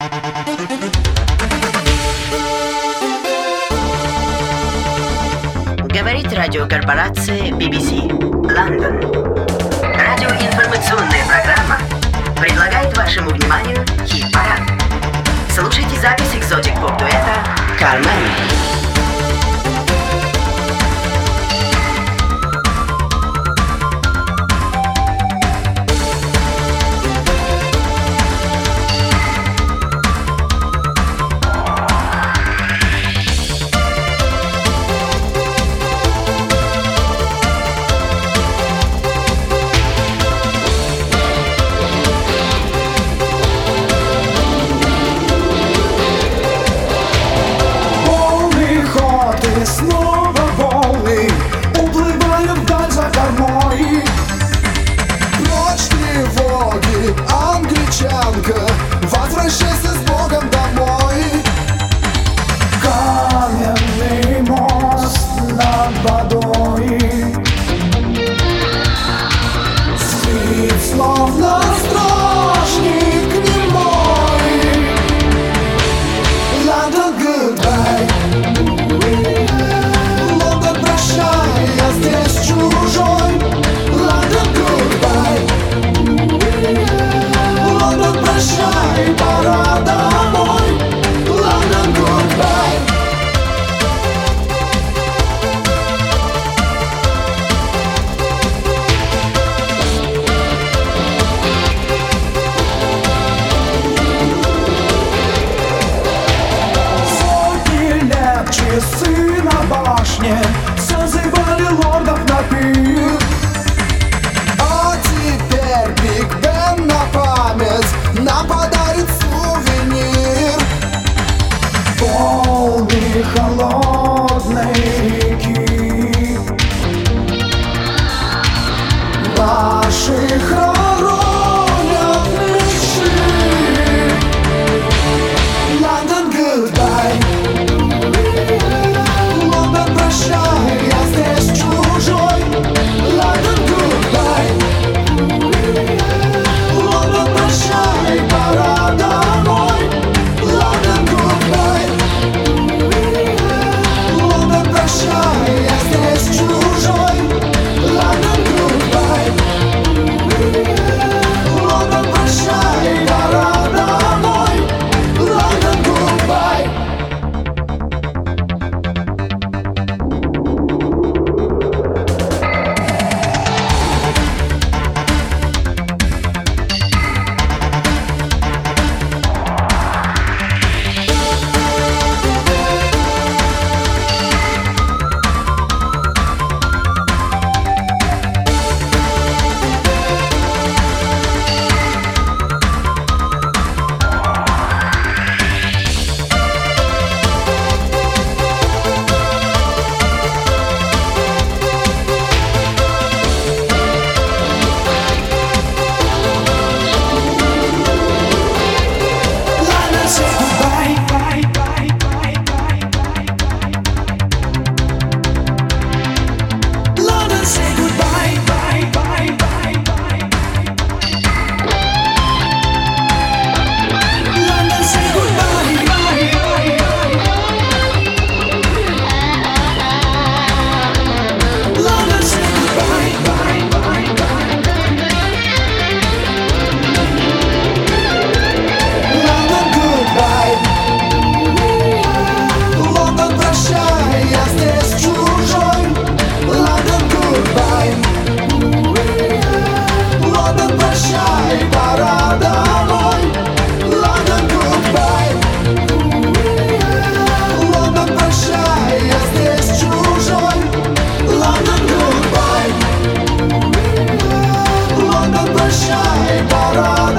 Говорит радиокорпорация BBC, Лондон. Радиоинформационная программа предлагает вашему вниманию хит-парад. Слушайте запись экзотик-поп-дуэта «Кармен». Снова волны уплывают вдаль за кормой. Прочь тревоги, англичанка, возвращайся с Богом домой. Каменный мост над водой спит, словно стражник немой. London, goodbye. Я здесь чужой. Лондон, goodbye. Лондон, прощай, пора домой. Лондон, goodbye. Сотни лет часы на башне созывали лордов на пир. А теперь Биг Бен на память нам подарит сувенир. Волны холодной реки наших хоронят мечты. Лондон, goodbye. Лондон, прощай, я здесь чужой. Лондон, goodbye. Лондон, прощай, пора домой. Лондон, goodbye. Лондон, прощай, я здесь чужой. Лондон, goodbye. Лондон, прощай, пора домой. Лондон, goodbye. Лондон, прощай, пора